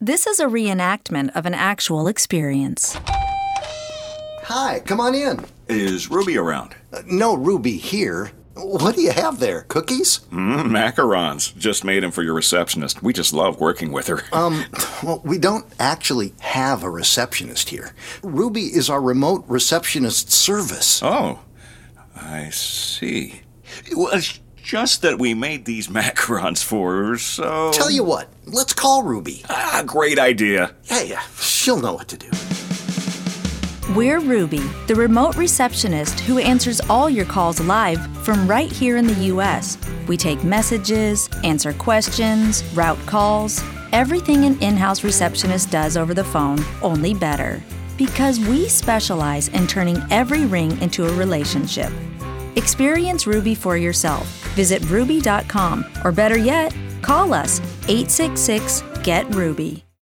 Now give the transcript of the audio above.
This is a reenactment of an actual experience. Hi, come on in. Is Ruby around? No Ruby here. What do you have there? Cookies? Macarons. Just made them for your receptionist. We just love working with her. Well, we don't actually have a receptionist here. Ruby is our remote receptionist service. Oh, I see. Well, it's just that we made these macarons for her, so... Tell you what, let's call Ruby. Great idea. Yeah, she'll know what to do. We're Ruby, the remote receptionist who answers all your calls live from right here in the U.S. We take messages, answer questions, route calls, everything an in-house receptionist does over the phone, only better. Because we specialize in turning every ring into a relationship. Experience Ruby for yourself. Visit Ruby.com, or better yet, call us 866-GET-RUBY.